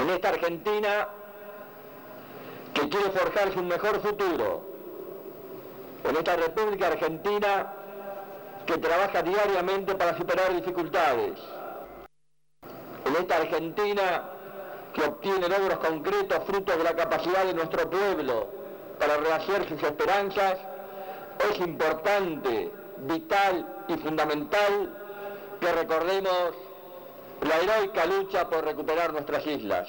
En esta Argentina que quiere forjarse un mejor futuro, en esta República Argentina que trabaja diariamente para superar dificultades, en esta Argentina que obtiene logros concretos fruto de la capacidad de nuestro pueblo para rehacer sus esperanzas, es importante, vital y fundamental que recordemos la heroica lucha por recuperar nuestras islas.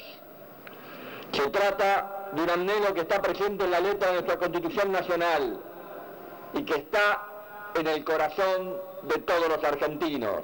Se trata de un anhelo que está presente en la letra de nuestra Constitución Nacional y que está en el corazón de todos los argentinos.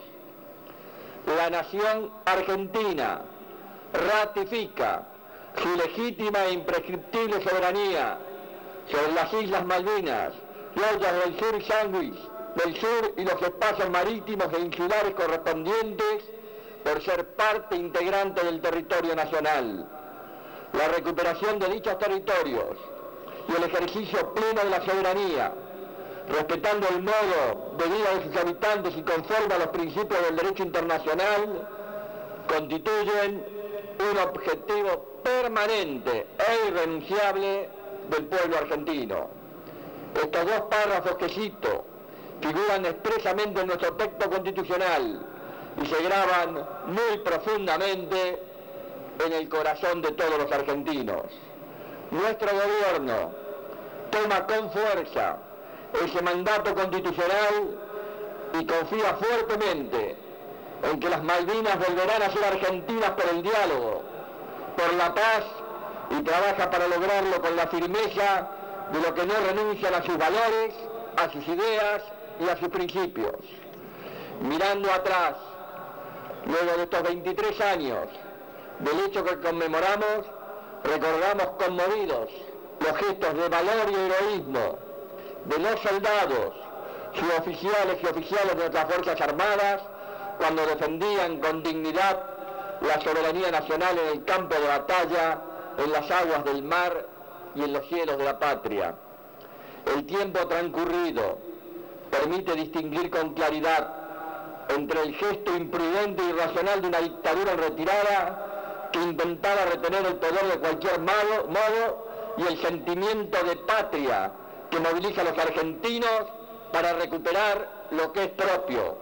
La nación argentina ratifica su legítima e imprescriptible soberanía sobre las Islas Malvinas, Georgias del Sur y Sandwich del Sur y los espacios marítimos e insulares correspondientes por ser parte integrante del territorio nacional. La recuperación de dichos territorios y el ejercicio pleno de la soberanía, respetando el modo de vida de sus habitantes y conforme a los principios del derecho internacional, constituyen un objetivo permanente e irrenunciable del pueblo argentino. Estos dos párrafos que cito figuran expresamente en nuestro texto constitucional y se graban muy profundamente en el corazón de todos los argentinos. Nuestro gobierno toma con fuerza ese mandato constitucional y confía fuertemente en que las Malvinas volverán a ser argentinas por el diálogo, por la paz, y trabaja para lograrlo con la firmeza de los que no renuncian a sus valores, a sus ideas y a sus principios. Mirando atrás, luego de estos 23 años del hecho que conmemoramos, recordamos conmovidos los gestos de valor y heroísmo de los soldados, suboficiales y oficiales de nuestras Fuerzas Armadas, cuando defendían con dignidad la soberanía nacional en el campo de batalla, en las aguas del mar y en los cielos de la patria. El tiempo transcurrido permite distinguir con claridad entre el gesto imprudente e irracional de una dictadura en retirada que intentaba retener el poder de cualquier modo y el sentimiento de patria que moviliza a los argentinos para recuperar lo que es propio,